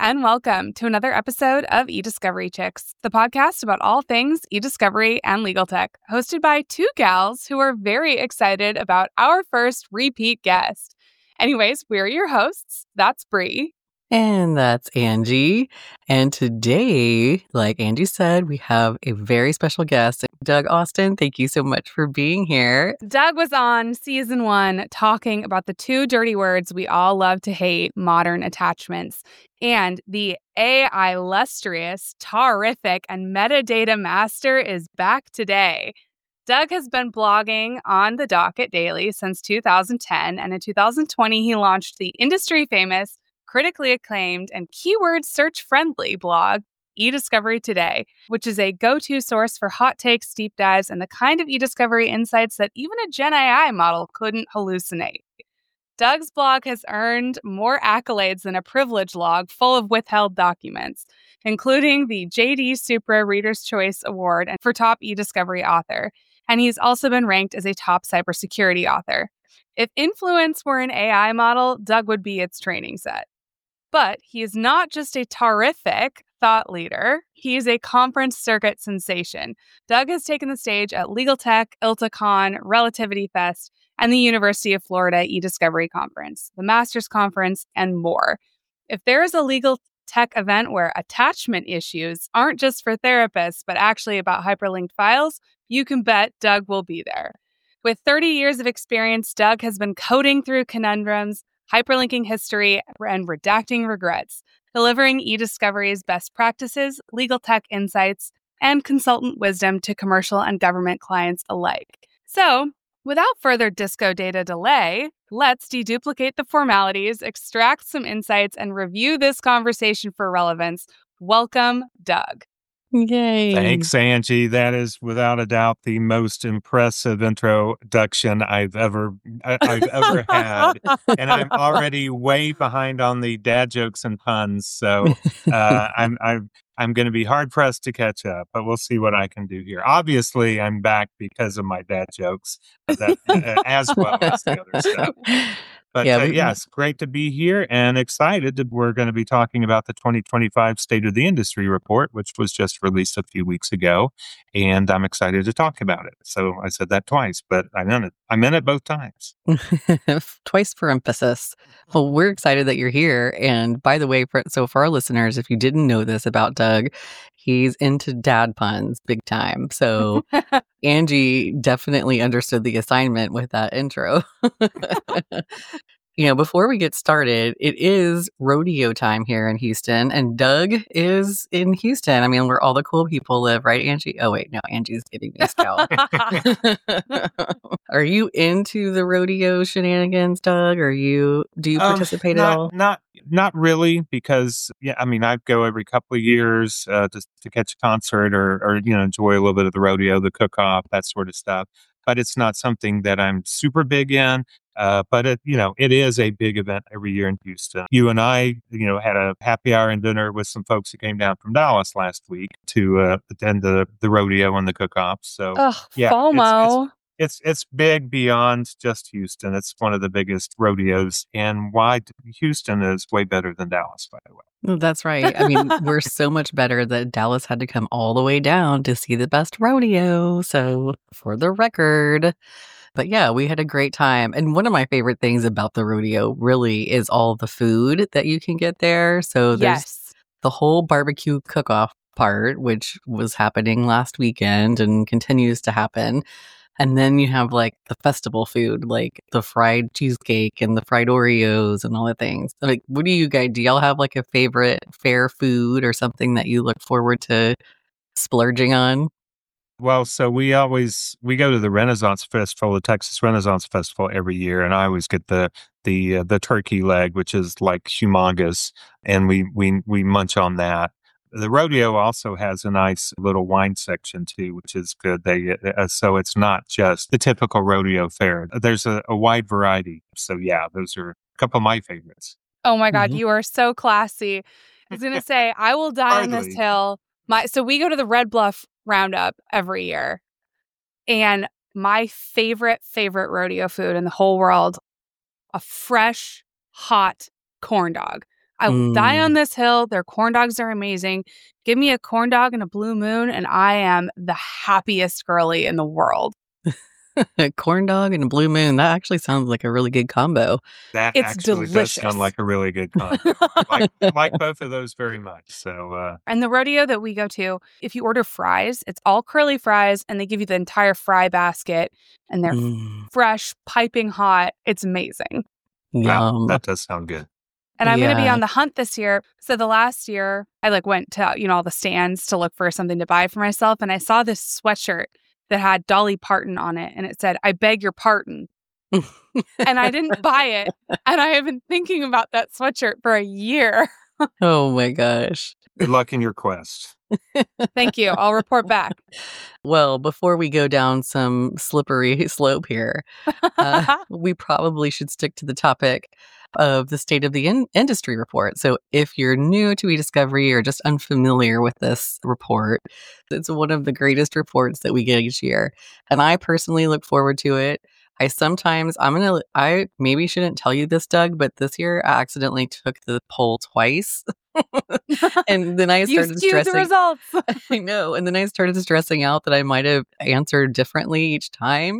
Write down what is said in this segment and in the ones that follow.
and welcome to another episode of eDiscovery Chicks, the podcast about all things eDiscovery and legal tech, hosted by two gals who are very excited about our first repeat guest. Anyways, we're your hosts. That's Bree. And that's Angie. And today, like Angie said, we have a very special guest, Doug Austin. Thank you so much for being here. Doug was on season 1 talking about the two dirty words we all love to hate, modern attachments, and the AI illustrious, terrific, and metadata master is back today. Doug has been blogging on the Docket Daily since 2010, and in 2020, he launched the industry-famous, critically acclaimed, and keyword search-friendly blog, eDiscovery Today, which is a go-to source for hot takes, deep dives, and the kind of eDiscovery insights that even a Gen AI model couldn't hallucinate. Doug's blog has earned more accolades than a privilege log full of withheld documents, including the J.D. Supra Reader's Choice Award for top eDiscovery author, and he's also been ranked as a top cybersecurity author. If influence were an AI model, Doug would be its training set. But he is not just a terrific thought leader, he is a conference circuit sensation. Doug has taken the stage at Legal Tech, ILTACon, Relativity Fest, and the University of Florida eDiscovery Conference, the Masters Conference, and more. If there is a legal tech event where attachment issues aren't just for therapists, but actually about hyperlinked files, you can bet Doug will be there. With 30 years of experience, Doug has been coding through conundrums, hyperlinking history, and redacting regrets, delivering eDiscovery's best practices, legal tech insights, and consultant wisdom to commercial and government clients alike. So, without further disco data delay, let's deduplicate the formalities, extract some insights, and review this conversation for relevance. Welcome, Doug. Yay. Thanks, Angie. That is without a doubt the most impressive introduction I've ever had. And I'm already way behind on the dad jokes and puns. So I'm going to be hard pressed to catch up, but we'll see what I can do here. Obviously, I'm back because of my dad jokes, as well as the other stuff. But yes, great to be here and excited. We're going to be talking about the 2025 State of the Industry report, which was just released a few weeks ago. And I'm excited to talk about it. So I said that twice, but I meant it. I meant it both times. Twice for emphasis. Well, we're excited that you're here. And by the way, for our listeners, if you didn't know this about Doug, he's into dad puns big time. So Angie definitely understood the assignment with that intro. Before we get started, it is rodeo time here in Houston, and Doug is in Houston. I mean, where all the cool people live, right, Angie? Oh, wait, no, Angie's giving me a scowl. Are you into the rodeo shenanigans, Doug? Do you participate at all? Not really, because I go every couple of years to catch a concert or enjoy a little bit of the rodeo, the cook-off, that sort of stuff. But it's not something that I'm super big in. But it is a big event every year in Houston. You and I, had a happy hour and dinner with some folks who came down from Dallas last week to attend the rodeo and the cook-off. So, FOMO. It's big beyond just Houston. It's one of the biggest rodeos, and Houston is way better than Dallas, by the way. That's right. I mean, we're so much better that Dallas had to come all the way down to see the best rodeo. So, for the record. But yeah, we had a great time. And one of my favorite things about the rodeo really is all the food that you can get there. So there's the whole barbecue cook-off part, which was happening last weekend and continues to happen. And then you have like the festival food, like the fried cheesecake and the fried Oreos and all the things. Like, do y'all have like a favorite fair food or something that you look forward to splurging on? Well, so we go to the Renaissance Festival, the Texas Renaissance Festival every year, and I always get the turkey leg, which is like humongous, and we munch on that. The rodeo also has a nice little wine section too, which is good. So it's not just the typical rodeo fare. There's a wide variety. So yeah, those are a couple of my favorites. Oh my God, you are so classy. I was going to say, I will die on this hill. So we go to the Red Bluff Roundup every year. And my favorite rodeo food in the whole world, a fresh, hot corn dog. I will die on Mm. this hill. Their corn dogs are amazing. Give me a corn dog and a blue moon, and I am the happiest girly in the world. A corn dog and a blue moon. That actually sounds like a really good combo. That It's actually does sound delicious. like a really good combo. Like both of those very much. So, And the rodeo that we go to, if you order fries, it's all curly fries, and they give you the entire fry basket, and they're Mm. fresh, piping hot. It's amazing. wow, Yum. that does sound good. And I'm going to be Yeah. on the hunt this year. So the last year, I went to, all the stands to look for something to buy for myself. And I saw this sweatshirt that had Dolly Parton on it. And it said, "I beg your pardon." And I didn't buy it. And I have been thinking about that sweatshirt for a year. Oh my gosh. Good luck in your quest. Thank you. I'll report back. Well, before we go down some slippery slope here, we probably should stick to the topic of the state of the industry report. So if you're new to eDiscovery or just unfamiliar with this report, it's one of the greatest reports that we get each year. And I personally look forward to it. I maybe shouldn't tell you this, Doug, but this year I accidentally took the poll twice. And then I You started skewed the stressing. results. I know. And then I started stressing out that I might have answered differently each time.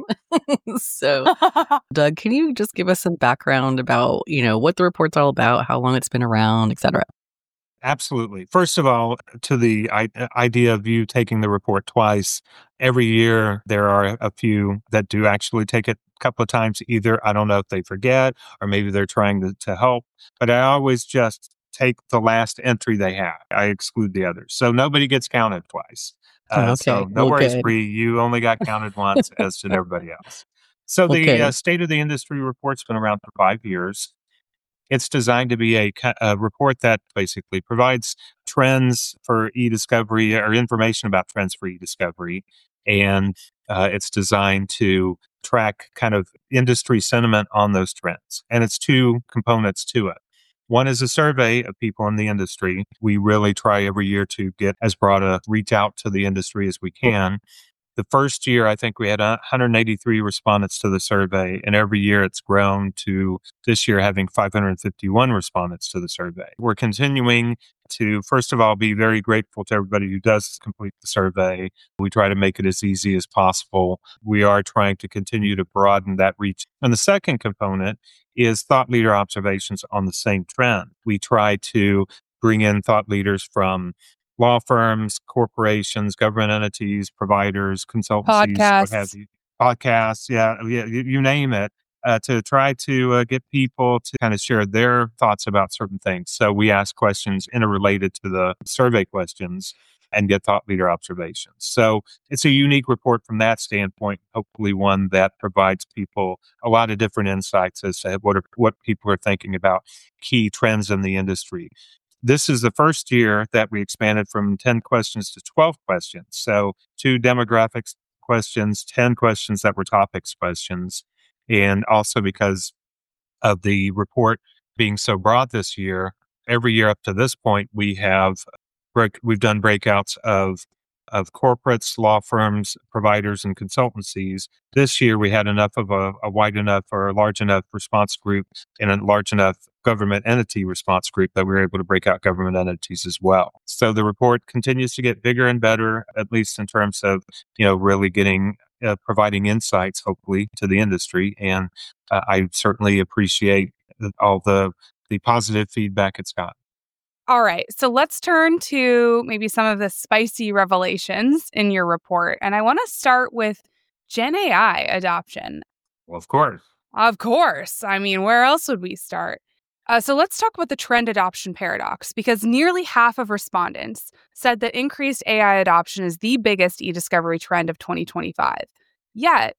So, Doug, can you just give us some background about, what the report's all about, how long it's been around, et cetera? Absolutely. First of all, to the idea of you taking the report twice, every year there are a few that do actually take it a couple of times. Either I don't know if they forget or maybe they're trying to help, but I always just take the last entry they have. I exclude the others. So nobody gets counted twice. Okay. So no Well, worries, good. Bree. You only got counted once, as did everybody else. So Well, the good. State of the Industry report's been around for 5 years. It's designed to be a report that basically provides trends for e-discovery or information about trends for e-discovery. And it's designed to track kind of industry sentiment on those trends. And it's two components to it. One is a survey of people in the industry. We really try every year to get as broad a reach out to the industry as we can. The first year, I think we had 183 respondents to the survey, and every year it's grown to this year having 551 respondents to the survey. We're continuing to, first of all, be very grateful to everybody who does complete the survey. We try to make it as easy as possible. We are trying to continue to broaden that reach. And the second component is thought leader observations on the same trend. We try to bring in thought leaders from law firms, corporations, government entities, providers, consultancies, what have Podcasts. you, podcasts, you name it, to try to get people to kind of share their thoughts about certain things. So we ask questions interrelated to the survey questions and get thought leader observations. So it's a unique report from that standpoint, hopefully one that provides people a lot of different insights as to what people are thinking about key trends in the industry. This is the first year that we expanded from 10 questions to 12 questions. So 2 demographics questions, 10 questions that were topics questions. And also because of the report being so broad this year, every year up to this point, we've done breakouts of corporates, law firms, providers, and consultancies. This year, we had enough of a wide enough or a large enough response group and a large enough government entity response group that we were able to break out government entities as well. So the report continues to get bigger and better, at least in terms of, really providing insights, hopefully, to the industry. And I certainly appreciate all the positive feedback it's got. All right. So let's turn to maybe some of the spicy revelations in your report. And I want to start with Gen AI adoption. Well, of course. Of course. I mean, where else would we start? So let's talk about the trend adoption paradox, because nearly half of respondents said that increased AI adoption is the biggest e-discovery trend of 2025. Yet,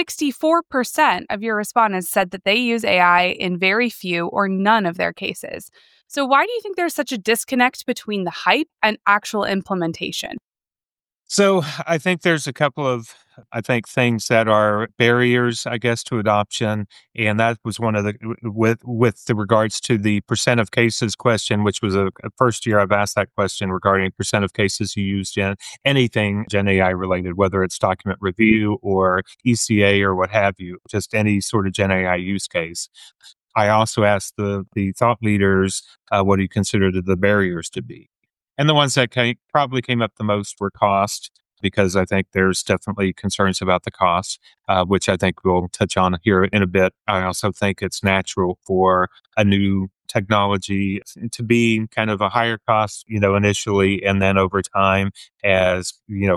64% of your respondents said that they use AI in very few or none of their cases. So why do you think there's such a disconnect between the hype and actual implementation? So I think there's a couple of, things that are barriers, I guess, to adoption. And that was one of the, with the regards to the percent of cases question, which was a first year I've asked that question regarding percent of cases you use anything Gen AI related, whether it's document review or ECA or what have you, just any sort of Gen AI use case. I also asked the thought leaders, what do you consider the barriers to be? And the ones that probably came up the most were cost, because I think there's definitely concerns about the cost, which I think we'll touch on here in a bit. I also think it's natural for a new technology to be kind of a higher cost, initially, and then over time, as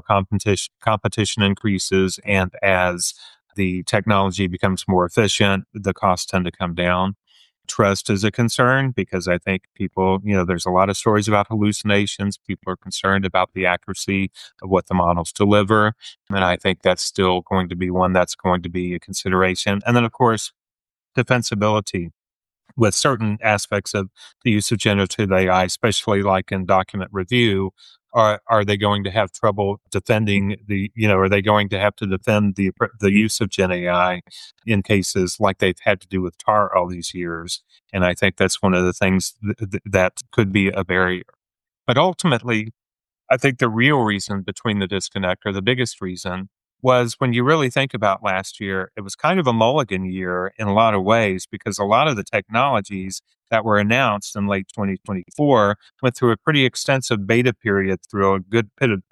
competition increases and as the technology becomes more efficient, the costs tend to come down. Trust is a concern because I think people, there's a lot of stories about hallucinations. People are concerned about the accuracy of what the models deliver. And I think that's still going to be one that's going to be a consideration. And then, of course, defensibility with certain aspects of the use of generative AI, especially like in document review. Are they going to have trouble defending are they going to have to defend the use of Gen AI in cases like they've had to do with TAR all these years? And I think that's one of the things that could be a barrier. But ultimately, I think the real reason between the disconnect, or the biggest reason, was when you really think about last year, it was kind of a mulligan year in a lot of ways, because a lot of the technologies that were announced in late 2024 went through a pretty extensive beta period through a good bit of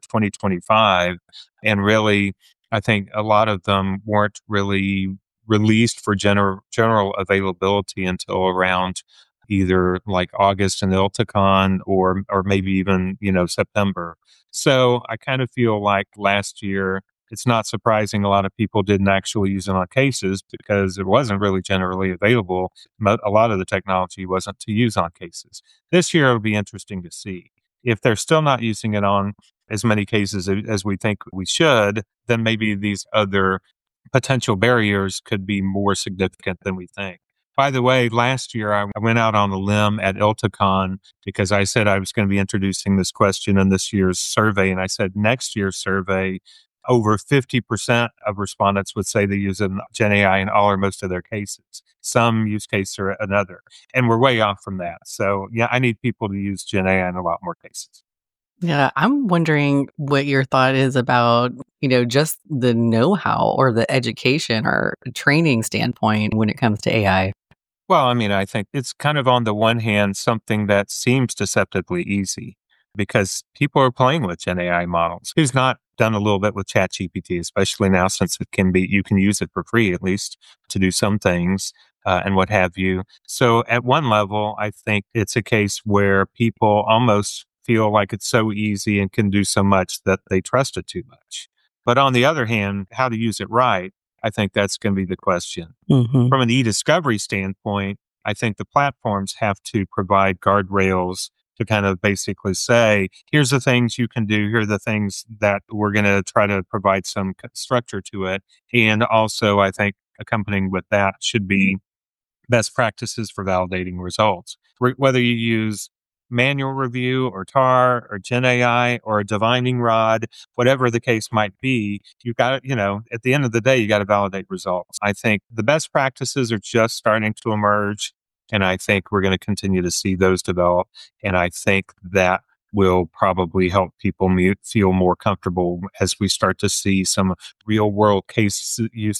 2025. And really, I think a lot of them weren't really released for general availability until around either like August in ILTACON, or maybe even, September. So I kind of feel like last year, it's not surprising a lot of people didn't actually use it on cases because it wasn't really generally available. A lot of the technology wasn't to use on cases. This year, it'll be interesting to see. If they're still not using it on as many cases as we think we should, then maybe these other potential barriers could be more significant than we think. By the way, last year I went out on a limb at ILTACON because I said I was going to be introducing this question in this year's survey. And I said next year's survey, over 50% of respondents would say they use Gen AI in all or most of their cases, some use case or another. And we're way off from that. So yeah, I need people to use Gen AI in a lot more cases. Yeah, I'm wondering what your thought is about, just the know-how or the education or training standpoint when it comes to AI. Well, I mean, I think it's kind of, on the one hand, something that seems deceptively easy because people are playing with Gen AI models. Who's not done a little bit with ChatGPT, especially now since you can use it for free, at least, to do some things and what have you. So at one level, I think it's a case where people almost feel like it's so easy and can do so much that they trust it too much. But on the other hand, how to use it right, I think that's going to be the question. Mm-hmm. From an e-discovery standpoint, I think the platforms have to provide guardrails to kind of basically say, here's the things you can do. Here are the things that we're going to try to provide some structure to it. And also, I think accompanying with that should be best practices for validating results. Whether you use manual review or TAR or Gen AI or a divining rod, whatever the case might be, you've got to, at the end of the day, you got to validate results. I think the best practices are just starting to emerge. And I think we're going to continue to see those develop. And I think that will probably help people feel more comfortable as we start to see some real world case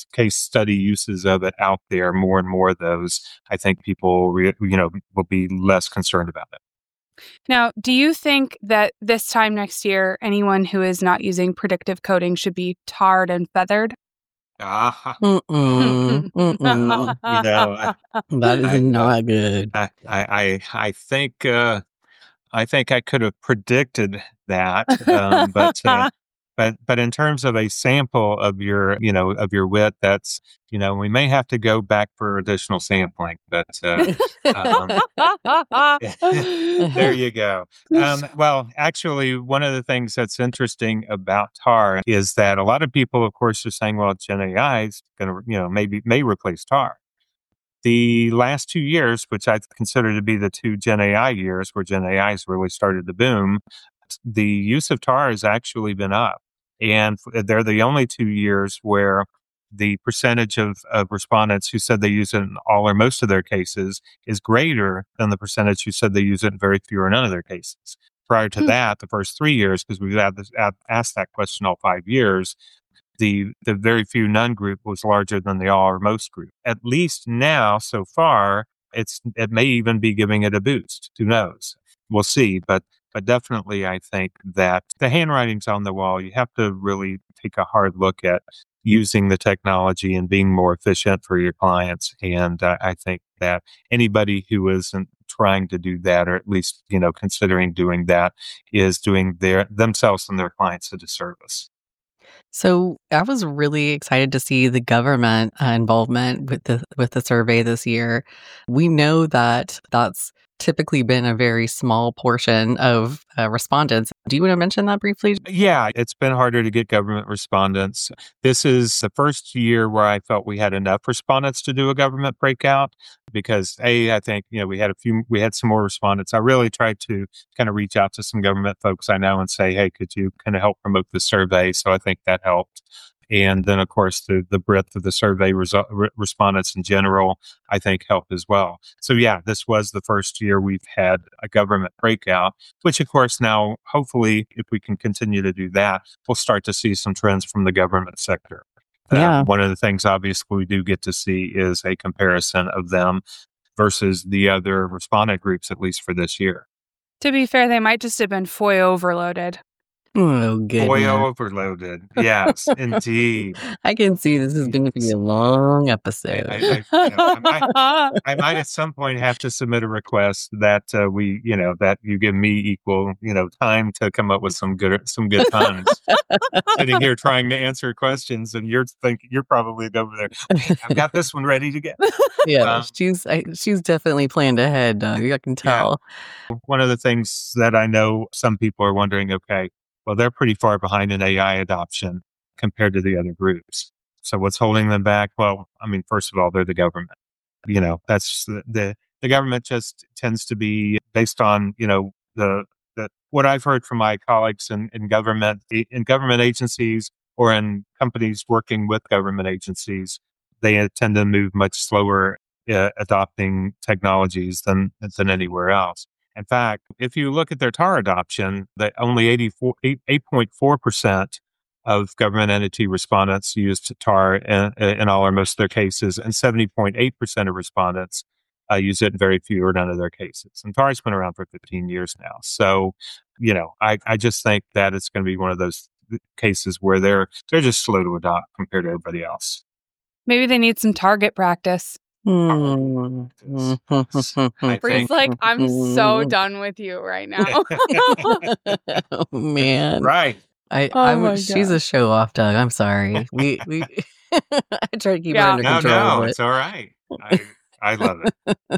study uses of it out there, more and more of those. I think people, will be less concerned about it. Now, do you think that this time next year, anyone who is not using predictive coding should be tarred and feathered? Mm-mm. Mm-mm. That is not good. I think I could have predicted that, but in terms of a sample of your wit, that's we may have to go back for additional sampling. But there you go. Well, actually, one of the things that's interesting about TAR is that a lot of people, of course, are saying, well, Gen AI is going to may replace TAR. The last 2 years, which I consider to be the two Gen AI years where Gen AI has really started to boom, the use of TAR has actually been up. And they're the only 2 years where the percentage of respondents who said they use it in all or most of their cases is greater than the percentage who said they use it in very few or none of their cases. Prior to that, the first 3 years, because we've asked that question all 5 years, the very few none group was larger than the all or most group. At least now, so far, it may even be giving it a boost. Who knows? We'll see. But definitely, I think that the handwriting's on the wall. You have to really take a hard look at using the technology and being more efficient for your clients. And I think that anybody who isn't trying to do that, or at least, considering doing that, is doing themselves and their clients a disservice. So I was really excited to see the government involvement with the survey this year. We know that that's typically been a very small portion of respondents. Do you want to mention that briefly? Yeah, it's been harder to get government respondents. This is the first year where I felt we had enough respondents to do a government breakout because I think, we had some more respondents. I really tried to kind of reach out to some government folks I know and say, hey, could you kind of help promote the survey? So I think that helped. And then, of course, the breadth of the survey respondents in general, I think, helped as well. So, yeah, this was the first year we've had a government breakout, which, of course, now, hopefully, if we can continue to do that, we'll start to see some trends from the government sector. Yeah. One of the things, obviously, we do get to see is a comparison of them versus the other respondent groups, at least for this year. To be fair, they might just have been FOIA overloaded. Oh, goodness. FOIA overloaded. Yes, indeed. I can see this is going to be a long episode. I might at some point have to submit a request that that you give me equal, time to come up with some good puns. Sitting here trying to answer questions, and you're probably over there. "Okay, I've got this one ready to go." Yeah, she's definitely planned ahead. I can tell. Yeah. One of the things that I know some people are wondering, okay, well, they're pretty far behind in AI adoption compared to the other groups. So what's holding them back? Well, I mean, first of all, they're the government. That's the government just tends to be based on, the what I've heard from my colleagues in government agencies or in companies working with government agencies. They tend to move much slower adopting technologies than anywhere else. In fact, if you look at their TAR adoption, that only 8.4% of government entity respondents used TAR in all or most of their cases, and 70.8% of respondents use it in very few or none of their cases. And TAR's been around for 15 years now. So, I just think that it's going to be one of those cases where they're just slow to adopt compared to everybody else. Maybe they need some target practice. Mm. Bree's like, I'm so done with you right now. Oh, man. Right. She's a show off, Doug. I'm sorry. We I try to keep it under control. No, it's all right. I love it.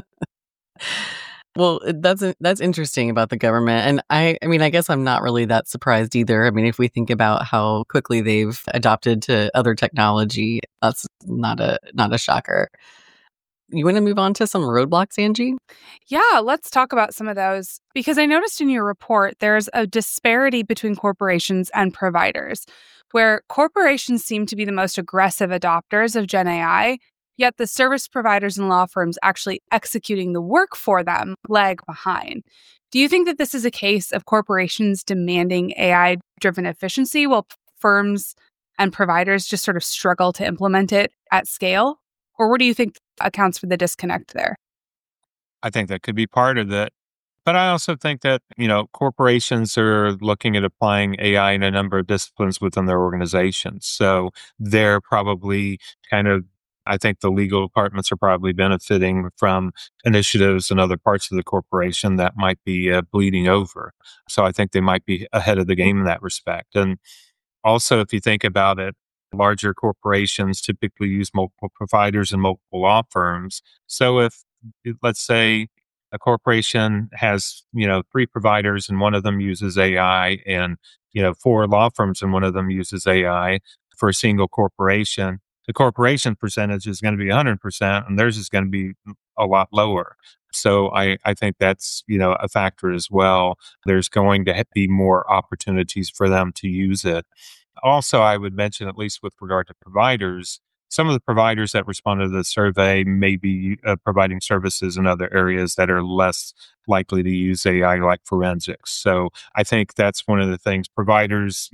Well, that's interesting about the government. And I mean, I guess I'm not really that surprised either. I mean, if we think about how quickly they've adopted to other technology, that's not a shocker. You want to move on to some roadblocks, Angie? Yeah, let's talk about some of those. Because I noticed in your report, there's a disparity between corporations and providers, where corporations seem to be the most aggressive adopters of Gen AI, yet the service providers and law firms actually executing the work for them lag behind. Do you think that this is a case of corporations demanding AI-driven efficiency while firms and providers just sort of struggle to implement it at scale? Or what do you think accounts for the disconnect there? I think that could be part of it. But I also think that, corporations are looking at applying AI in a number of disciplines within their organizations. So they're probably I think the legal departments are probably benefiting from initiatives in other parts of the corporation that might be bleeding over. So I think they might be ahead of the game in that respect. And also, if you think about it, larger corporations typically use multiple providers and multiple law firms. So if, let's say, a corporation has, 3 providers and one of them uses AI and, 4 law firms and one of them uses AI for a single corporation, the corporation percentage is going to be 100% and theirs is going to be a lot lower. So I think that's, a factor as well. There's going to be more opportunities for them to use it. Also, I would mention, at least with regard to providers, some of the providers that responded to the survey may be providing services in other areas that are less likely to use AI, like forensics. So I think that's one of the things providers,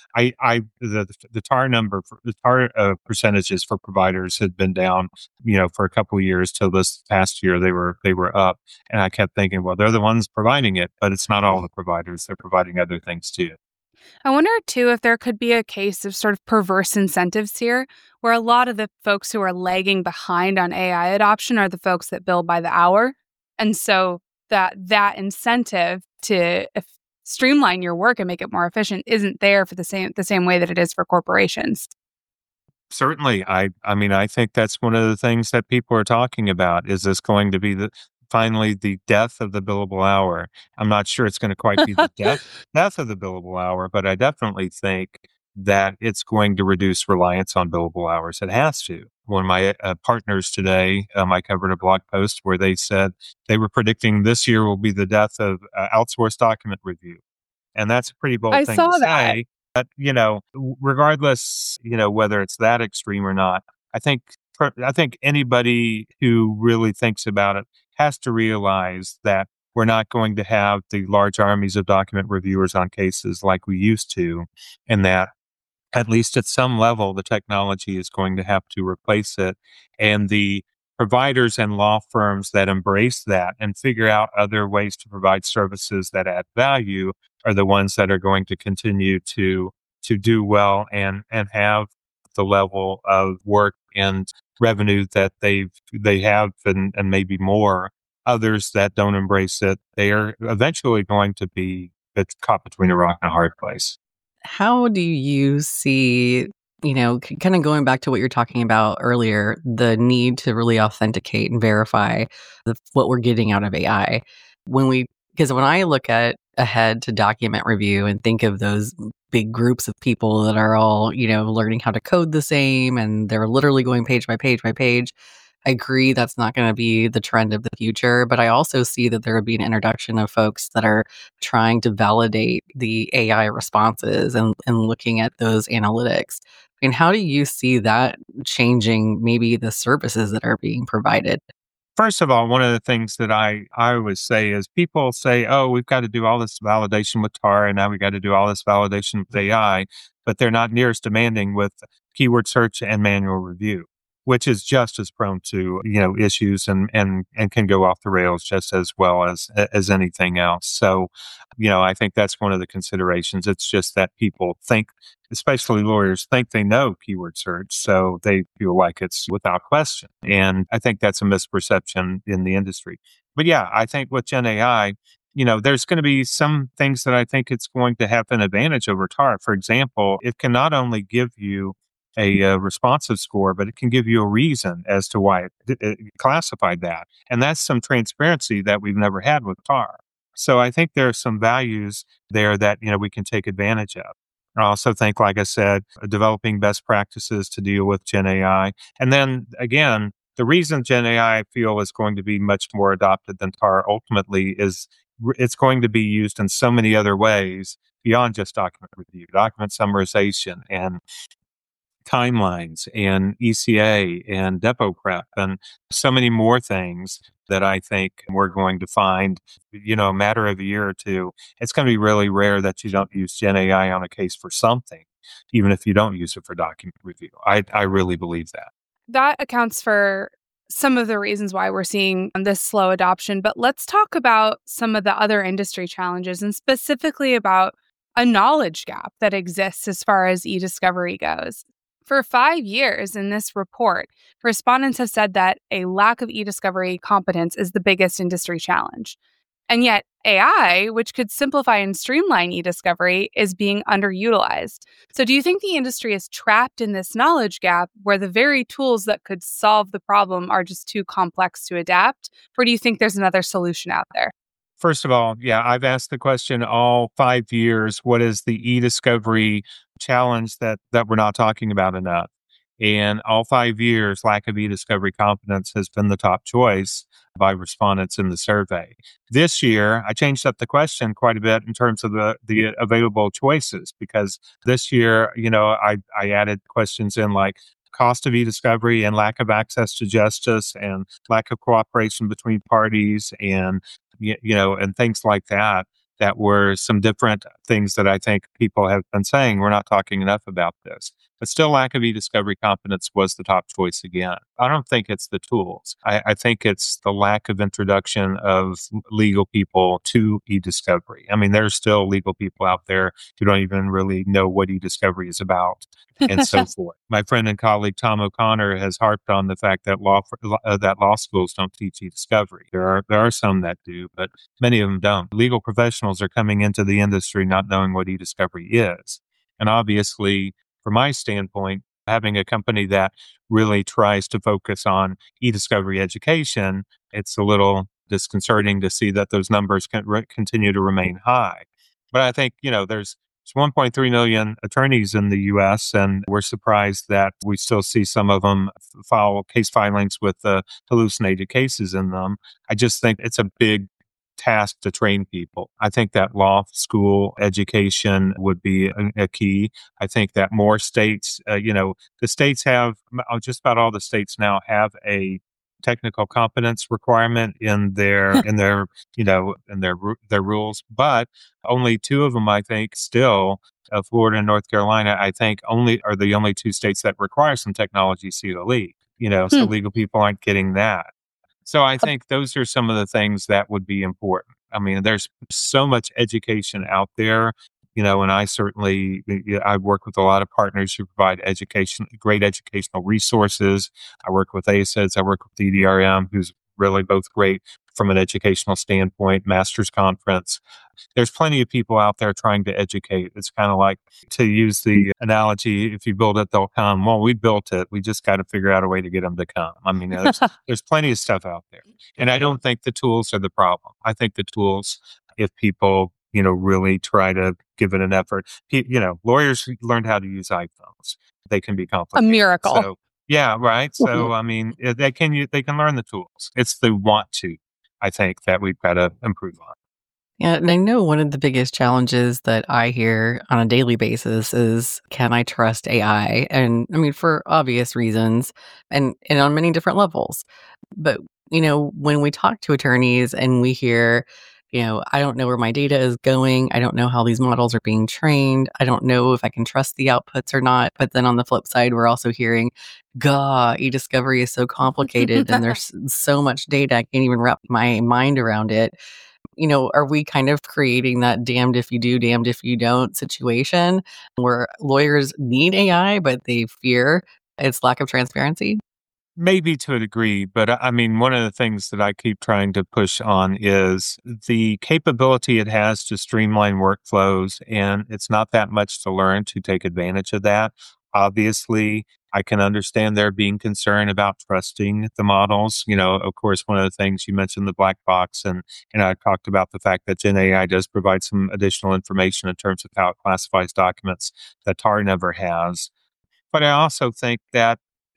the TAR number, the TAR percentages for providers had been down, for a couple of years till this past year, they were up. And I kept thinking, well, they're the ones providing it, but it's not all the providers. They're providing other things too. I wonder too if there could be a case of sort of perverse incentives here, where a lot of the folks who are lagging behind on AI adoption are the folks that bill by the hour. And so that incentive to streamline your work and make it more efficient isn't there for the same way that it is for corporations. Certainly. I mean, I think that's one of the things that people are talking about. Is this going to be finally the death of the billable hour? I'm not sure it's going to quite be the death of the billable hour, but I definitely think that it's going to reduce reliance on billable hours. It has to. One of my partners today, I covered a blog post where they said they were predicting this year will be the death of outsourced document review. And that's a pretty bold I thing saw to that. say. But, regardless, whether it's that extreme or not, I think anybody who really thinks about it has to realize that we're not going to have the large armies of document reviewers on cases like we used to, and that at least at some level, the technology is going to have to replace it. And the providers and law firms that embrace that and figure out other ways to provide services that add value are the ones that are going to continue to do well and have the level of work and revenue that they have and maybe more. Others that don't embrace it, they are eventually going to be caught between a rock and a hard place. How do you see, kind of going back to what you're talking about earlier, the need to really authenticate and verify what we're getting out of AI? Because when I look ahead to document review and think of those big groups of people that are all, learning how to code the same and they're literally going page by page by page, I agree that's not going to be the trend of the future, but I also see that there would be an introduction of folks that are trying to validate the AI responses and looking at those analytics. And how do you see that changing maybe the services that are being provided? First of all, one of the things that I always say is people say, oh, we've got to do all this validation with TAR and now we got to do all this validation with AI, but they're not near as demanding with keyword search and manual review, which is just as prone to, issues and can go off the rails just as well as anything else. So, I think that's one of the considerations. It's just that people think, especially lawyers, think they know keyword search, so they feel like it's without question. And I think that's a misperception in the industry. But yeah, I think with Gen AI, there's going to be some things that I think it's going to have an advantage over TAR. For example, it can not only give you a responsive score, but it can give you a reason as to why it classified that. And that's some transparency that we've never had with TAR. So I think there are some values there that, we can take advantage of. I also think, like I said, developing best practices to deal with Gen AI. And then again, the reason Gen AI I feel is going to be much more adopted than TAR ultimately is it's going to be used in so many other ways beyond just document review, document summarization and timelines and ECA and depot prep and so many more things that I think we're going to find, a matter of a year or two. It's going to be really rare that you don't use Gen AI on a case for something, even if you don't use it for document review. I really believe that. That accounts for some of the reasons why we're seeing this slow adoption. But let's talk about some of the other industry challenges and specifically about a knowledge gap that exists as far as e-discovery goes. For 5 years in this report, respondents have said that a lack of e-discovery competence is the biggest industry challenge. And yet, AI, which could simplify and streamline e-discovery, is being underutilized. So do you think the industry is trapped in this knowledge gap where the very tools that could solve the problem are just too complex to adapt? Or do you think there's another solution out there? First of all, yeah, I've asked the question all 5 years, what is the e-discovery challenge that we're not talking about enough? And all 5 years, lack of e-discovery competence has been the top choice by respondents in the survey. This year, I changed up the question quite a bit in terms of the available choices, because this year, I added questions in like, cost of e-discovery and lack of access to justice and lack of cooperation between parties and, and things like that, that were some different things that I think people have been saying. We're not talking enough about this. But still, lack of e-discovery competence was the top choice again. I don't think it's the tools. I think it's the lack of introduction of legal people to e-discovery. I mean, there's still legal people out there who don't even really know what e-discovery is about and so forth. My friend and colleague Tom O'Connor has harped on the fact that law schools don't teach e-discovery. There are some that do, but many of them don't. Legal professionals are coming into the industry not knowing what e-discovery is. And obviously, from my standpoint, having a company that really tries to focus on e-discovery education, it's a little disconcerting to see that those numbers continue to remain high. But I think, there's 1.3 million attorneys in the U.S., and we're surprised that we still see some of them file case filings with hallucinated cases in them. I just think it's a big task to train people. I think that law school education would be a key. I think that more states, the states have, just about all the states now have a technical competence requirement in their their rules, but only two of them, I think, still, Florida and North Carolina, I think are the only two states that require some technology CLE. So legal people aren't getting that. So I think those are some of the things that would be important. I mean, there's so much education out there, and I work with a lot of partners who provide great educational resources. I work with ACEDS, I work with EDRM, who's really both great from an educational standpoint, Master's Conference. There's plenty of people out there trying to educate. It's kind of like, to use the analogy, if you build it, they'll come. Well, we built it. We just got to figure out a way to get them to come. I mean, there's plenty of stuff out there. And I don't think the tools are the problem. I think the tools, if people, really try to give it an effort. Lawyers learned how to use iPhones. They can be complicated. A miracle. So, yeah, right. So, I mean, they can learn the tools. It's the want to, I think, that we've got to improve on. Yeah, and I know one of the biggest challenges that I hear on a daily basis is, can I trust AI? And I mean, for obvious reasons and on many different levels. But, when we talk to attorneys and we hear, I don't know where my data is going. I don't know how these models are being trained. I don't know if I can trust the outputs or not. But then on the flip side, we're also hearing, e-discovery is so complicated and there's so much data. I can't even wrap my mind around it. Are we kind of creating that damned if you do, damned if you don't situation where lawyers need AI, but they fear its lack of transparency? Maybe to a degree, but I mean, one of the things that I keep trying to push on is the capability it has to streamline workflows, and it's not that much to learn to take advantage of that. Obviously, I can understand there being concern about trusting the models. Of course, one of the things you mentioned, the black box, and I talked about the fact that Gen AI does provide some additional information in terms of how it classifies documents that TAR never has. But I also think that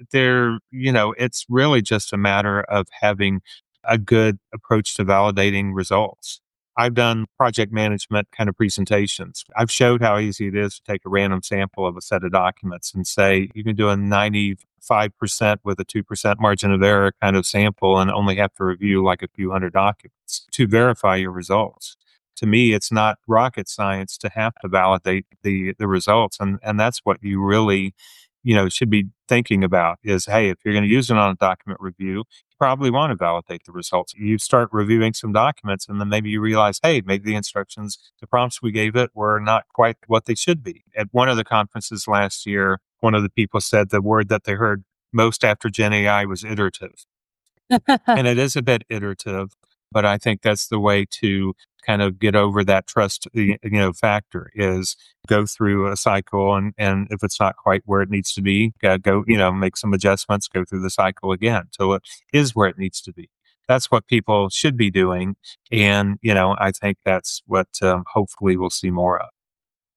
it's really just a matter of having a good approach to validating results. I've done project management kind of presentations. I've showed how easy it is to take a random sample of a set of documents and say, you can do a 95% with a 2% margin of error kind of sample and only have to review like a few hundred documents to verify your results. To me, it's not rocket science to have to validate the results. And that's what you really should be thinking about is, hey, if you're going to use it on a document review, you probably want to validate the results. You start reviewing some documents and then maybe you realize, hey, maybe the prompts we gave it were not quite what they should be. At one of the conferences last year, one of the people said the word that they heard most after Gen AI was iterative. And it is a bit iterative, but I think that's the way to kind of get over that trust, factor, is go through a cycle. And if it's not quite where it needs to be, go, make some adjustments, go through the cycle again till it is where it needs to be. That's what people should be doing. And, I think that's what hopefully we'll see more of.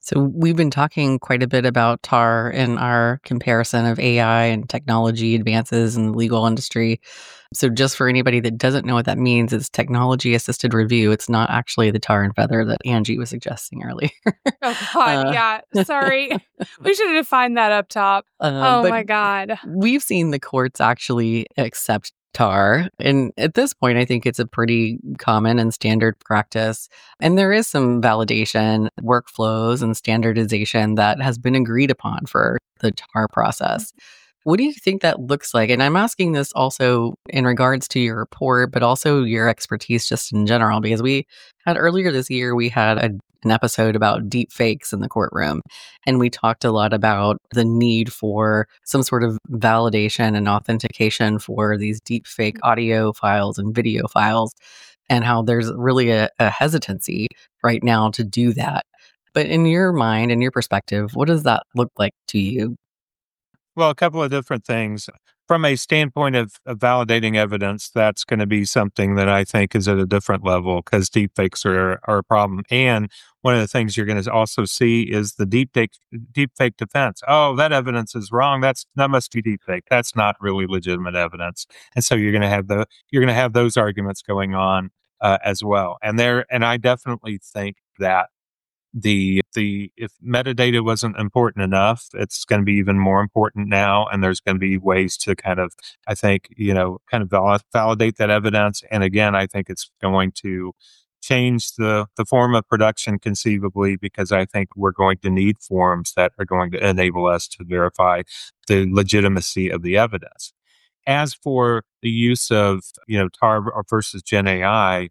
So we've been talking quite a bit about TAR in our comparison of AI and technology advances in the legal industry. So just for anybody that doesn't know what that means, it's technology assisted review. It's not actually the tar and feather that Angie was suggesting earlier. Oh God, yeah. Sorry. We should have defined that up top. Oh but my God. we've seen the courts actually accept TAR. And at this point, I think it's a pretty common and standard practice. And there is some validation, workflows, and standardization that has been agreed upon for the TAR process. What do you think that looks like? And I'm asking this also in regards to your report, but also your expertise just in general, because we had earlier this year, we had an episode about deep fakes in the courtroom. And we talked a lot about the need for some sort of validation and authentication for these deep fake audio files and video files, and how there's really a hesitancy right now to do that. But in your mind, in your perspective, what does that look like to you? Well, a couple of different things. From a standpoint of validating evidence, that's going to be something that I think is at a different level because deepfakes are a problem. And one of the things you're going to also see is the deepfake defense. Oh, that evidence is wrong. That must be deepfake. That's not really legitimate evidence. And so you're going to have those arguments going on as well. And I definitely think that the if metadata wasn't important enough, it's going to be even more important now, and there's going to be ways to kind of, I think, kind of validate that evidence. And again, I think it's going to change the form of production conceivably, because I think we're going to need forms that are going to enable us to verify the legitimacy of the evidence. As for the use of tar versus Gen AI,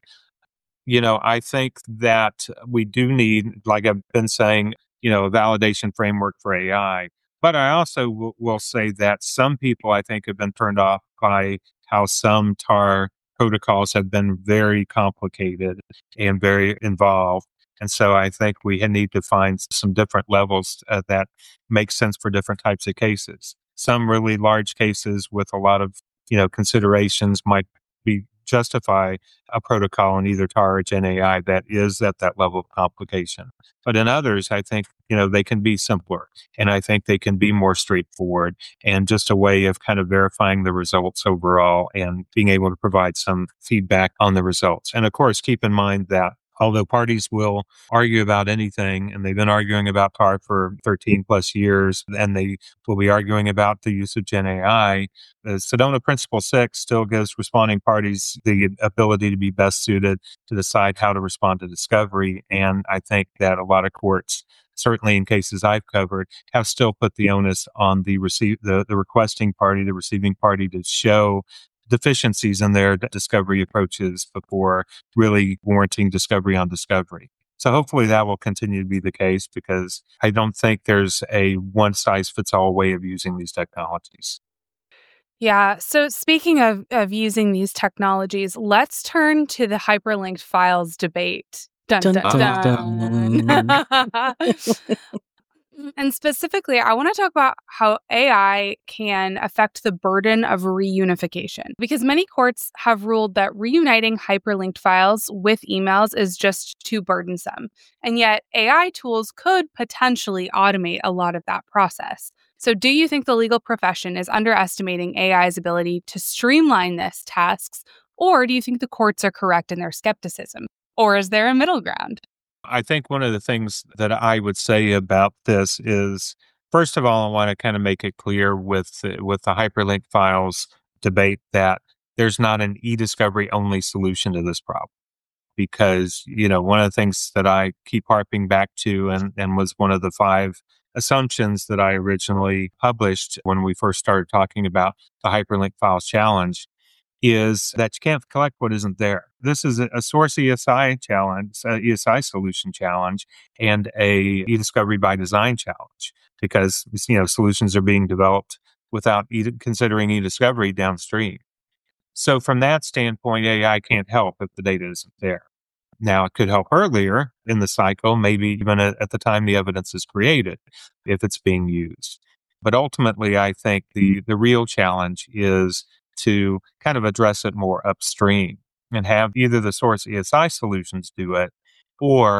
I think that we do need, like I've been saying, a validation framework for AI. But I also will say that some people, I think, have been turned off by how some TAR protocols have been very complicated and very involved. And so I think we need to find some different levels that make sense for different types of cases. Some really large cases with a lot of, considerations might be justify a protocol in either TAR or Gen AI that is at that level of complication. But in others, I think, they can be simpler, and I think they can be more straightforward and just a way of kind of verifying the results overall and being able to provide some feedback on the results. And of course, keep in mind that although parties will argue about anything, and they've been arguing about TAR for 13 plus years, and they will be arguing about the use of Gen AI, the Sedona Principle 6 still gives responding parties the ability to be best suited to decide how to respond to discovery. And I think that a lot of courts, certainly in cases I've covered, have still put the onus on the requesting party, the receiving party, to show deficiencies in their discovery approaches before really warranting discovery on discovery. So hopefully that will continue to be the case, because I don't think there's a one size fits all way of using these technologies. Yeah. So speaking of using these technologies, let's turn to the hyperlinked files debate. Dun, Dun, dun, dun, dun. And specifically, I want to talk about how AI can affect the burden of reunification, because many courts have ruled that reuniting hyperlinked files with emails is just too burdensome. And yet, AI tools could potentially automate a lot of that process. So, do you think the legal profession is underestimating AI's ability to streamline these tasks, or do you think the courts are correct in their skepticism? Or is there a middle ground? I think one of the things that I would say about this is, first of all, I want to kind of make it clear with the hyperlink files debate that there's not an e-discovery only solution to this problem. Because, one of the things that I keep harping back to, and was one of the 5 assumptions that I originally published when we first started talking about the hyperlink files challenge, is that you can't collect what isn't there. This is a source ESI challenge, ESI solution challenge, and a e-discovery by design challenge, because, solutions are being developed without considering e-discovery downstream. So from that standpoint, AI can't help if the data isn't there. Now, it could help earlier in the cycle, maybe even at the time the evidence is created, if it's being used. But ultimately, I think the real challenge is to kind of address it more upstream and have either the source ESI solutions do it, or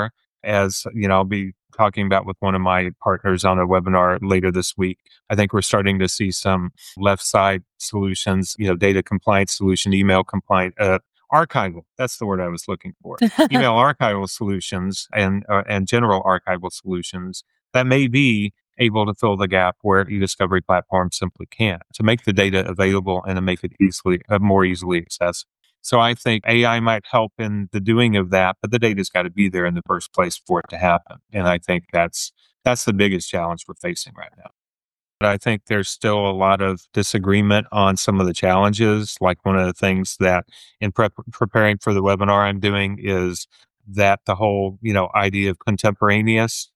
as I'll be talking about with one of my partners on a webinar later this week. I think we're starting to see some left side solutions, data compliance solution, email compliant, archival. That's the word I was looking for. Email archival solutions and general archival solutions that may be able to fill the gap where e-discovery platforms simply can't, to make the data available and to make it more easily accessible. So I think AI might help in the doing of that, but the data's got to be there in the first place for it to happen. And I think that's the biggest challenge we're facing right now. But I think there's still a lot of disagreement on some of the challenges. Like one of the things that in preparing for the webinar I'm doing is that the whole, idea of contemporaneous.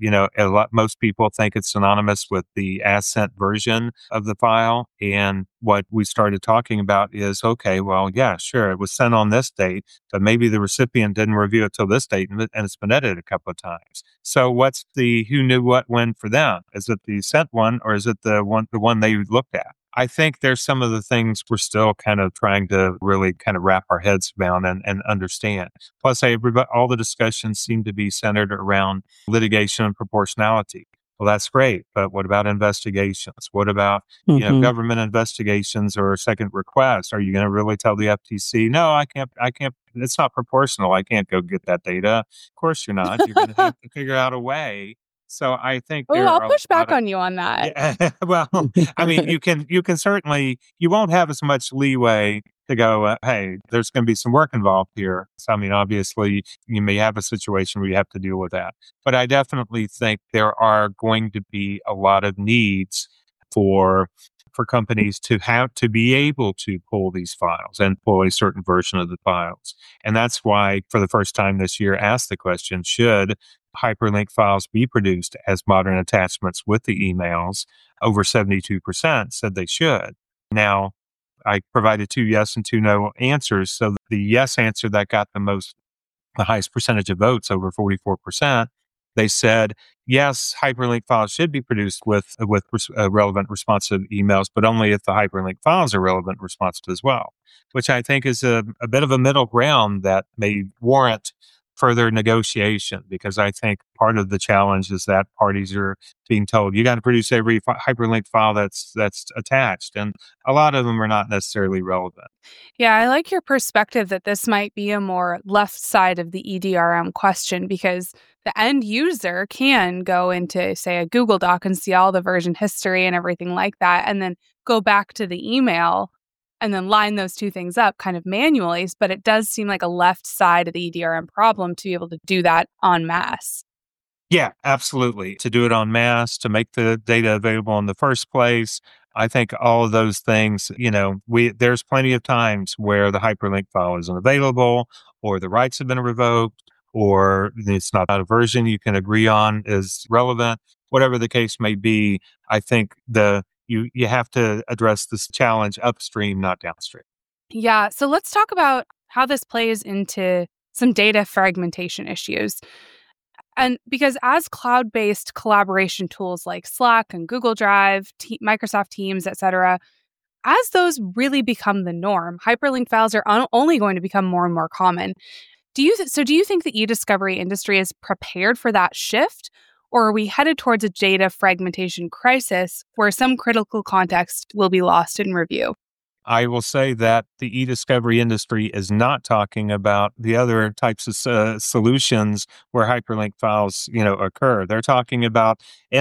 Most people think it's synonymous with the as-sent version of the file. And what we started talking about is, okay, well, yeah, sure, it was sent on this date, but maybe the recipient didn't review it till this date and it's been edited a couple of times. So what's the who knew what when for them? Is it the sent one or is it the one they looked at? I think there's some of the things we're still kind of trying to really kind of wrap our heads around and understand. Plus, all the discussions seem to be centered around litigation and proportionality. Well, that's great, but what about investigations? What about government investigations or second requests? Are you going to really tell the FTC, no, I can't, it's not proportional. I can't go get that data. Of course you're not. You're going to have to figure out a way. So I think I'll push back on you on that. Yeah, well, I mean, you can certainly, you won't have as much leeway to go, hey, there's going to be some work involved here. So, I mean, obviously, you may have a situation where you have to deal with that. But I definitely think there are going to be a lot of needs for companies to have to be able to pull these files and pull a certain version of the files. And that's why, for the first time this year, asked the question, should hyperlink files be produced as modern attachments with the emails? Over 72% said they should. Now, I provided 2 yes and 2 no answers. So the yes answer that got the highest percentage of votes, over 44%, they said, yes, hyperlink files should be produced with relevant responsive emails, but only if the hyperlink files are relevant and responsive as well, which I think is a bit of a middle ground that may warrant further negotiation, because I think part of the challenge is that parties are being told you got to produce every hyperlink file that's attached, and a lot of them are not necessarily relevant. Yeah, I like your perspective that this might be a more left side of the EDRM question, because the end user can go into, say, a Google Doc and see all the version history and everything like that, and then go back to the email and then line those two things up kind of manually. But it does seem like a left side of the EDRM problem to be able to do that en masse. Yeah, absolutely. To do it en masse, to make the data available in the first place. I think all of those things, there's plenty of times where the hyperlink file isn't available, or the rights have been revoked, or it's not a version you can agree on is relevant. Whatever the case may be, I think you have to address this challenge upstream, not downstream. Yeah. So let's talk about how this plays into some data fragmentation issues. And because as cloud-based collaboration tools like Slack and Google Drive, Microsoft Teams, etc., as those really become the norm, hyperlink files are only going to become more and more common. Do you think the e-discovery industry is prepared for that shift? Or are we headed towards a data fragmentation crisis where some critical context will be lost in review? I will say that the e-discovery industry is not talking about the other types of solutions where hyperlink files, occur. They're talking about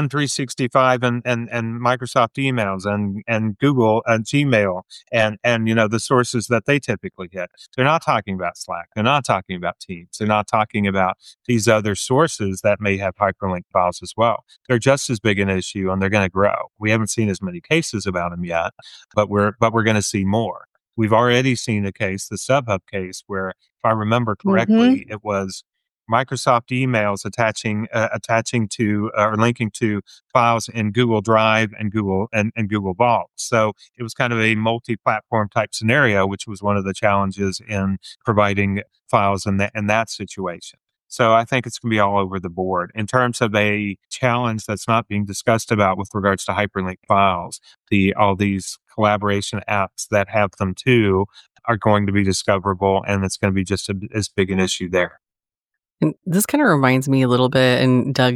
M365 and Microsoft emails and Google and Gmail and the sources that they typically hit. They're not talking about Slack. They're not talking about Teams. They're not talking about these other sources that may have hyperlink files as well. They're just as big an issue, and they're going to grow. We haven't seen as many cases about them yet, but we're going to see more. We've already seen a case, the SubHub case, where, if I remember correctly, it was Microsoft emails attaching to or linking to files in Google Drive and Google Vault. So it was kind of a multi-platform type scenario, which was one of the challenges in providing files in that situation. So I think it's going to be all over the board. In terms of a challenge that's not being discussed about with regards to hyperlink files, all these collaboration apps that have them too are going to be discoverable, and it's going to be just as big an issue there. And this kind of reminds me a little bit, and Doug,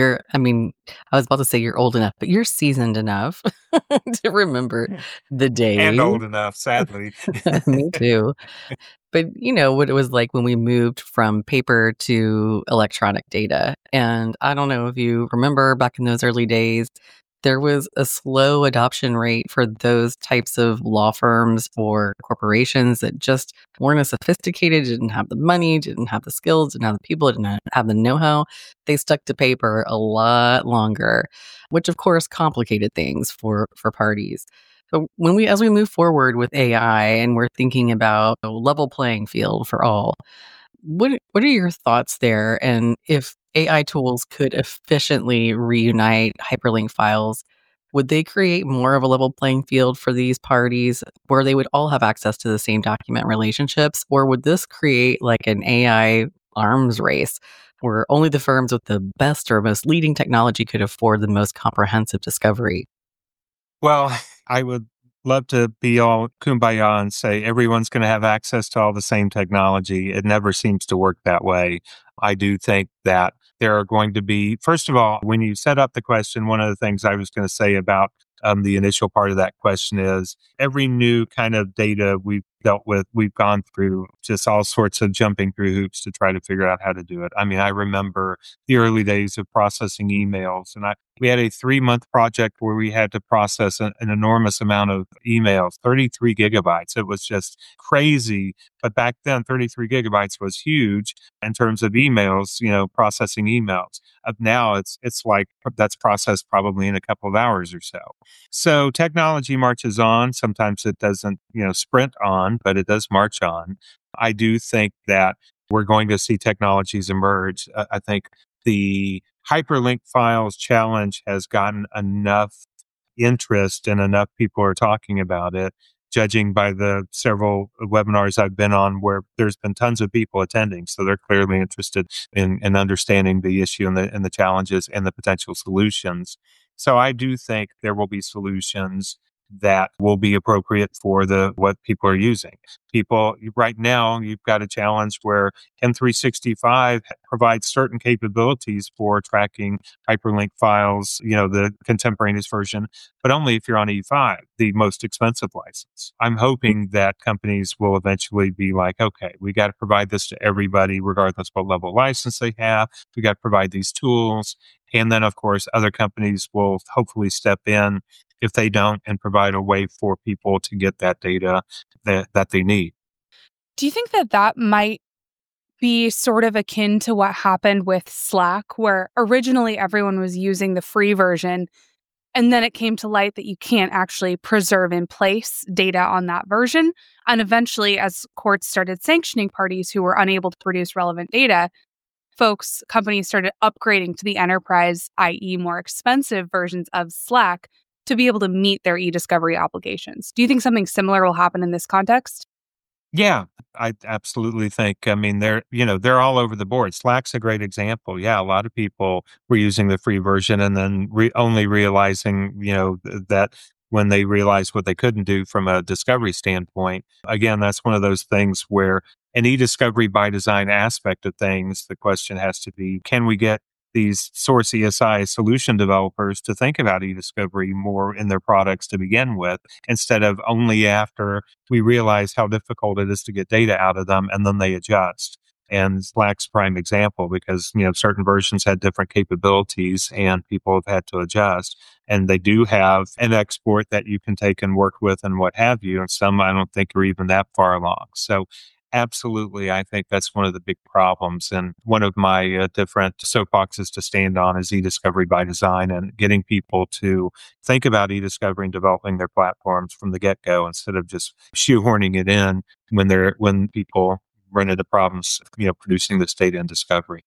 I was about to say you're old enough, but you're seasoned enough to remember the And days. old enough, sadly. Me too. But you know what it was like when we moved from paper to electronic data. And I don't know if you remember back in those early days, there was a slow adoption rate for those types of law firms or corporations that just weren't as sophisticated, didn't have the money, didn't have the skills, didn't have the people, didn't have the know how. They stuck to paper a lot longer, which of course complicated things for parties. So as we move forward with AI and we're thinking about a level playing field for all, what are your thoughts there? And if AI tools could efficiently reunite hyperlink files, would they create more of a level playing field for these parties where they would all have access to the same document relationships? Or would this create like an AI arms race where only the firms with the best or most leading technology could afford the most comprehensive discovery? Well, I would love to be all kumbaya and say everyone's going to have access to all the same technology. It never seems to work that way. I do think that there are going to be, first of all, when you set up the question, one of the things I was going to say about the initial part of that question is every new kind of data we've dealt with, we've gone through just all sorts of jumping through hoops to try to figure out how to do it. I mean, I remember the early days of processing emails, and we had a 3-month project where we had to process an enormous amount of emails, 33 gigabytes. It was just crazy. But back then, 33 gigabytes was huge in terms of emails, processing emails. Now it's like that's processed probably in a couple of hours or so. So technology marches on. Sometimes it doesn't, sprint on, but it does march on. I do think that we're going to see technologies emerge. I think the hyperlink files challenge has gotten enough interest and enough people are talking about it, judging by the several webinars I've been on where there's been tons of people attending. So they're clearly interested in understanding the issue and the challenges and the potential solutions. So I do think there will be solutions that will be appropriate for what people are using. People right now, you've got a challenge where M365 provides certain capabilities for tracking hyperlink files, the contemporaneous version, but only if you're on E5, the most expensive license. I'm hoping that companies will eventually be like, okay, we got to provide this to everybody, regardless what level of license they have. We got to provide these tools. And then, of course, other companies will hopefully step in if they don't and provide a way for people to get that data that they need. Do you think that might be sort of akin to what happened with Slack, where originally everyone was using the free version, and then it came to light that you can't actually preserve in place data on that version? And eventually, as courts started sanctioning parties who were unable to produce relevant data, companies started upgrading to the enterprise, i.e. more expensive versions of Slack to be able to meet their e-discovery obligations. Do you think something similar will happen in this context? Yeah, I absolutely think. I mean, they're all over the board. Slack's a great example. Yeah, a lot of people were using the free version and then only realizing, that when they realized what they couldn't do from a discovery standpoint. Again, that's one of those things where an e-discovery by design aspect of things, the question has to be, can we get these source ESI solution developers to think about e-discovery more in their products to begin with, instead of only after we realize how difficult it is to get data out of them and then they adjust. And Slack's prime example because, certain versions had different capabilities and people have had to adjust. And they do have an export that you can take and work with and what have you. And some I don't think are even that far along. So absolutely, I think that's one of the big problems. And one of my different soapboxes to stand on is e-discovery by design and getting people to think about e-discovery and developing their platforms from the get-go instead of just shoehorning it in when people run into problems, producing this data and discovery.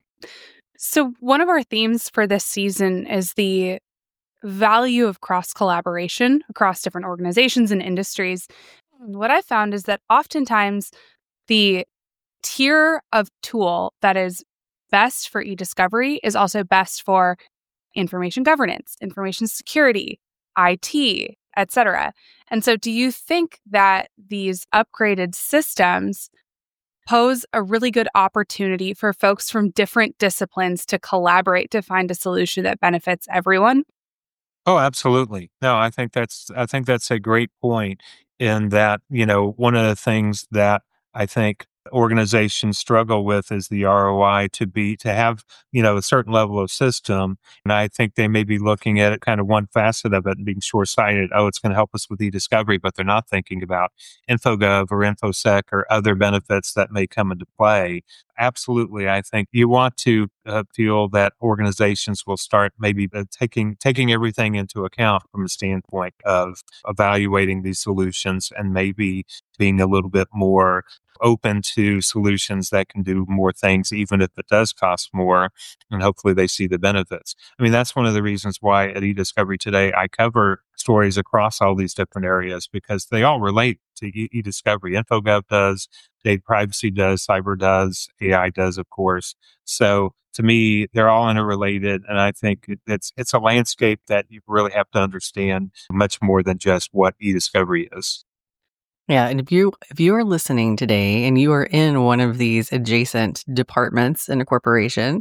So, one of our themes for this season is the value of cross collaboration across different organizations and industries. What I found is that oftentimes the tier of tool that is best for e-discovery is also best for information governance, information security, IT, etc. And so do you think that these upgraded systems pose a really good opportunity for folks from different disciplines to collaborate to find a solution that benefits everyone? Oh, absolutely. No, I think that's a great point in that, one of the things that I think organizations struggle with is the ROI to have, a certain level of system. And I think they may be looking at it kind of one facet of it and being short-sighted. Oh, it's going to help us with e-discovery, but they're not thinking about InfoGov or InfoSec or other benefits that may come into play. Absolutely. I think you want to feel that organizations will start maybe taking everything into account from a standpoint of evaluating these solutions and maybe being a little bit more open to solutions that can do more things, even if it does cost more. And hopefully they see the benefits. I mean, that's one of the reasons why at eDiscovery today, I cover stories across all these different areas because they all relate to eDiscovery. InfoGov does, data privacy does, cyber does, AI does, of course. So to me, they're all interrelated, and I think it's a landscape that you really have to understand much more than just what eDiscovery is. Yeah, and if you are listening today and you are in one of these adjacent departments in a corporation,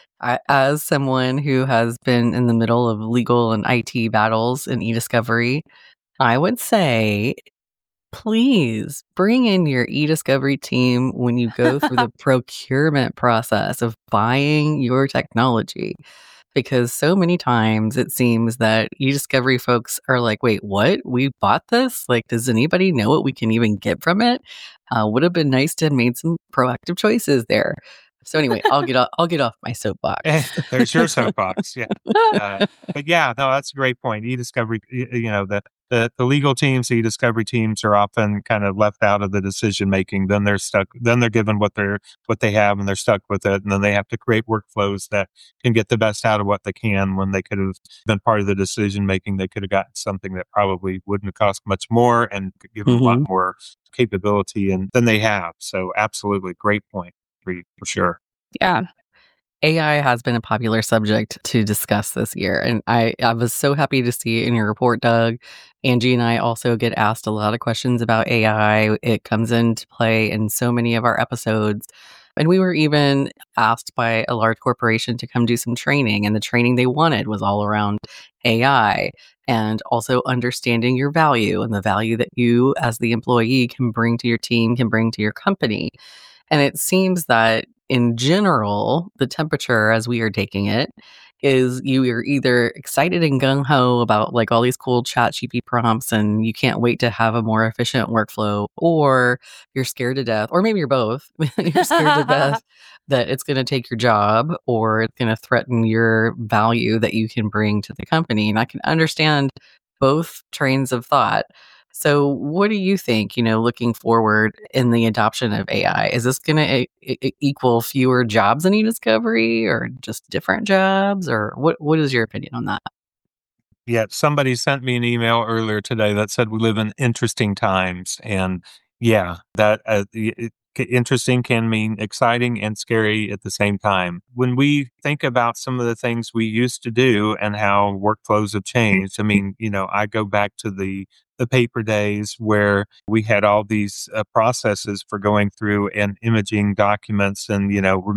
as someone who has been in the middle of legal and IT battles in eDiscovery, I would say please bring in your e-discovery team when you go through the procurement process of buying your technology. Because so many times it seems that e-discovery folks are like, wait, what? We bought this? Like, does anybody know what we can even get from it? Would have been nice to have made some proactive choices there. So anyway, I'll get off my soapbox. There's your soapbox. Yeah. But yeah, no, that's a great point. E-discovery, the legal teams, the e-discovery teams are often kind of left out of the decision making. Then they're stuck. Then they're given what they have, and they're stuck with it. And then they have to create workflows that can get the best out of what they can. When they could have been part of the decision making, they could have gotten something that probably wouldn't have cost much more and could give them a lot Mhm. more capability and than they have. So absolutely, great point for sure. Yeah. AI has been a popular subject to discuss this year, and I was so happy to see it in your report, Doug. Angie and I also get asked a lot of questions about AI. It comes into play in so many of our episodes. And we were even asked by a large corporation to come do some training, and the training they wanted was all around AI and also understanding your value and the value that you, as the employee, can bring to your team, can bring to your company. And it seems that in general, the temperature as we are taking it is you are either excited and gung ho about like all these cool chat GP prompts and you can't wait to have a more efficient workflow, or you're scared to death, or maybe you're both. You're scared to death that it's going to take your job or it's going to threaten your value that you can bring to the company. And I can understand both trains of thought. So, what do you think, looking forward in the adoption of AI? Is this going to equal fewer jobs in e-discovery or just different jobs? Or what is your opinion on that? Yeah, somebody sent me an email earlier today that said we live in interesting times, and yeah, that interesting can mean exciting and scary at the same time. When we think about some of the things we used to do and how workflows have changed, I mean, I go back to the paper days where we had all these processes for going through and imaging documents and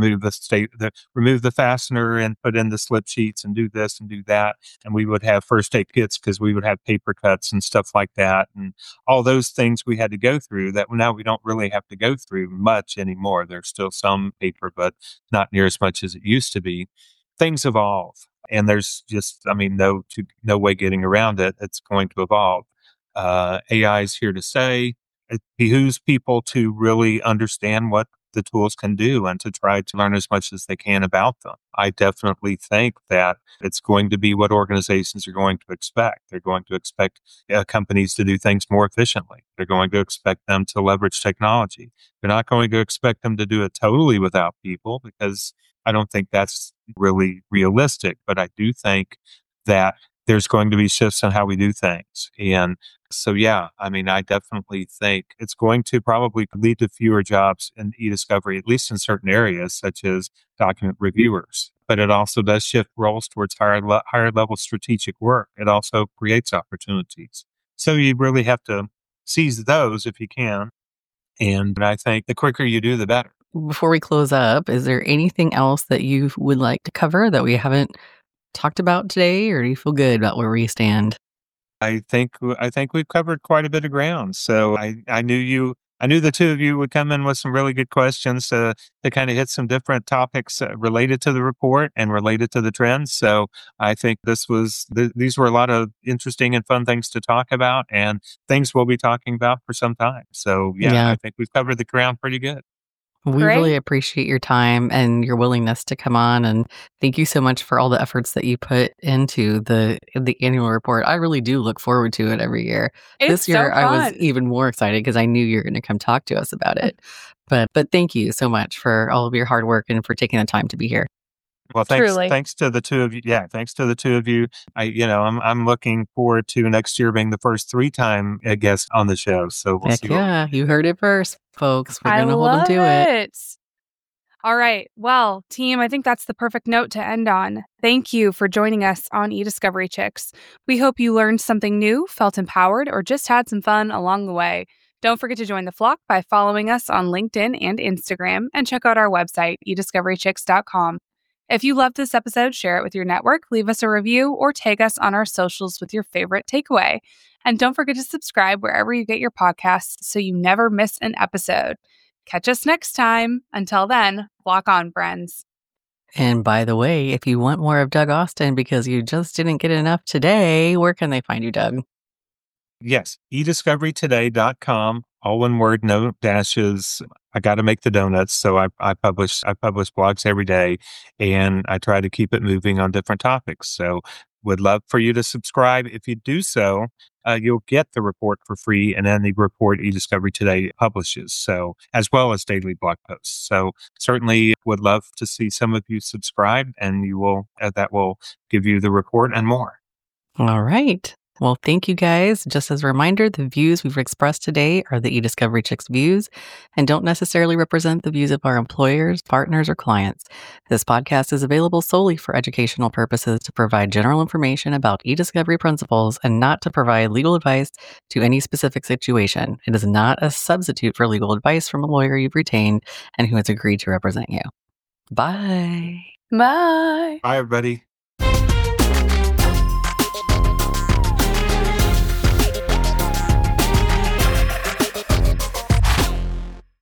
remove the fastener and put in the slip sheets and do this and do that, and we would have first aid kits because we would have paper cuts and stuff like that. And all those things we had to go through that now we don't really have to go through much anymore. There's still some paper, but not near as much as it used to be. Things evolve. And there's just, I mean, no way getting around it. It's going to evolve. AI is here to stay. It behooves people to really understand what the tools can do and to try to learn as much as they can about them. I definitely think that it's going to be what organizations are going to expect. They're going to expect companies to do things more efficiently. They're going to expect them to leverage technology. They're not going to expect them to do it totally without people because I don't think that's really realistic. But I do think that there's going to be shifts in how we do things. And so, yeah, I mean, I definitely think it's going to probably lead to fewer jobs in e-discovery, at least in certain areas, such as document reviewers. But it also does shift roles towards higher level strategic work. It also creates opportunities. So you really have to seize those if you can And I think the quicker you do, the better. Before we close up, is there anything else that you would like to cover that we haven't talked about today, or do you feel good about where we stand? I think we've covered quite a bit of ground. So I knew the two of you would come in with some really good questions to kind of hit some different topics related to the report and related to the trends. So I think these were a lot of interesting and fun things to talk about, and things we'll be talking about for some time. So yeah. I think we've covered the ground pretty good. We Great. really appreciate your time and your willingness to come on, and thank you so much for all the efforts that you put into the annual report. I really do look forward to it every year. It's This year so I was fun. even more excited because I knew you were going to come talk to us about it. But thank you so much for all of your hard work and for taking the time to be here. Well, Truly. thanks to the two of you. Yeah, thanks to the two of you. I'm looking forward to next year being the first 3-time guest on the show. So we'll Heck see. yeah, you heard it first, folks. We're I going to hold them love to it. it. All right. Well, team, I think that's the perfect note to end on. Thank you for joining us on eDiscovery Chicks. We hope you learned something new, felt empowered, or just had some fun along the way. Don't forget to join the flock by following us on LinkedIn and Instagram, and check out our website, ediscoverychicks.com. If you loved this episode, share it with your network, leave us a review, or tag us on our socials with your favorite takeaway. And don't forget to subscribe wherever you get your podcasts so you never miss an episode. Catch us next time. Until then, flock on, friends. And by the way, if you want more of Doug Austin because you just didn't get enough today, where can they find you, Doug? Yes, ediscoverytoday.com, all one word, no dashes. I got to make the donuts, so I publish blogs every day, and I try to keep it moving on different topics. So would love for you to subscribe. If you do so, you'll get the report for free, and then the report eDiscovery Today publishes, so as well as daily blog posts. So certainly would love to see some of you subscribe, and you will that will give you the report and more. All right. Well, thank you guys. Just as a reminder, the views we've expressed today are the eDiscovery Chicks views and don't necessarily represent the views of our employers, partners, or clients. This podcast is available solely for educational purposes to provide general information about eDiscovery principles and not to provide legal advice to any specific situation. It is not a substitute for legal advice from a lawyer you've retained and who has agreed to represent you. Bye. Bye. Bye, everybody.